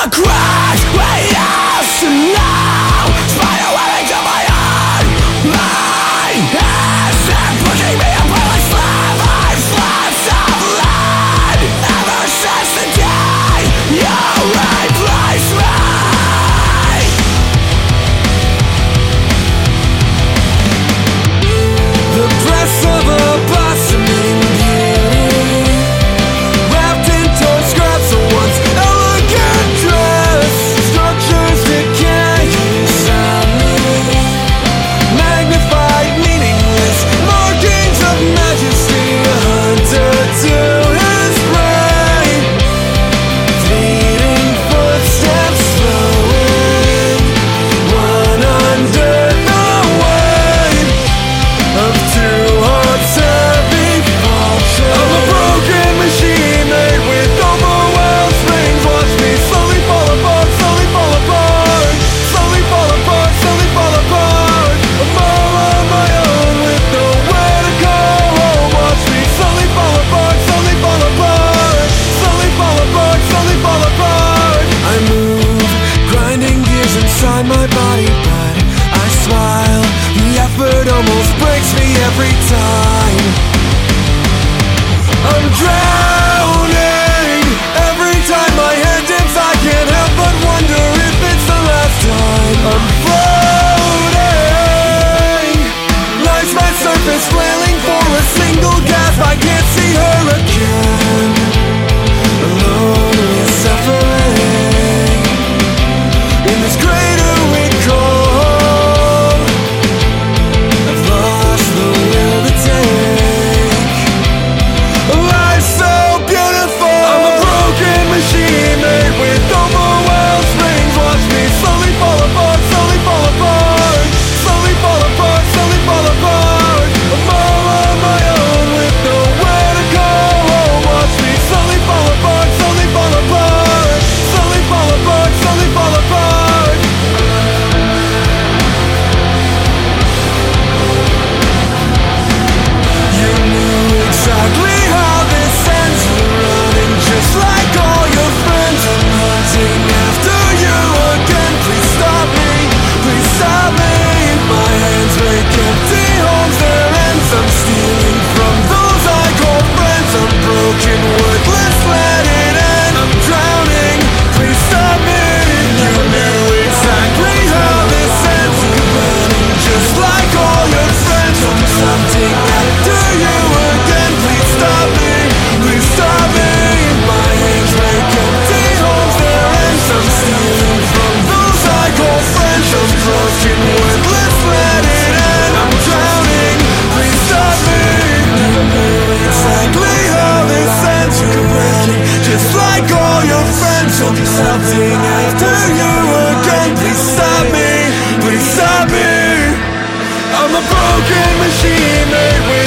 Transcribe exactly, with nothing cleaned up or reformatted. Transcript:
crash we used to know. Spider webbing to my own mind is pushing me apart like slab. I'm slabs of lead ever since the day you replaced me. The breath of a blossoming beauty, wrapped in torn scraps of once elegant dress. Structures decay inside me, magnified, meaningless markings of majesty. A hunter to his prey, fleeting footsteps flowing, one under the weight of two hearts heavy faltering. I'm a broken machine made with overwhelmed springs. Watch me slowly fall apart, slowly fall apart, slowly fall apart, slowly fall apart. I'm all on my own with nowhere to go home. Watch me slowly fall apart, slowly fall apart, slowly fall apart, slowly fall apart. I move, grinding gears inside my body, but I smile. The effort almost breaks me every time. I'm drowning every time my head dips. I can't help but wonder if it's the last time. I'm floating, life's my surface flailing for a single gasp. I can't see her again, alone suffering in this crater we call. I've lost the will to take a life so beautiful. I'm a broken machine made with overwhelmed springs. Watch me slowly fall apart, slowly fall apart, slowly fall apart, slowly fall apart. I'm all on my own with nowhere to go home. Watch me slowly fall apart, slowly fall apart, slowly fall apart, slowly fall apart. You knew exactly how this ends. You're running just like all your friends. I'm hunting after you again. Please stop me, please stop me. My hands make empty homes, their ends. I'm stealing from those I call friends. I'm broken, worthless, let it end. I'm drowning, please stop me. You knew exactly how this ends. You're running just like all your friends. I'm hunting after you again. Please stop me, please stop me. My hands make empty homes, their ends. I'm stealing from those I call friends. I'm broken, worthless, let it end. I'm drowning, please stop me. You knew exactly how this ends. You're running just like all your friends. I'm hunting after you again. Please stop me, please stop me. I'm a broken machine made with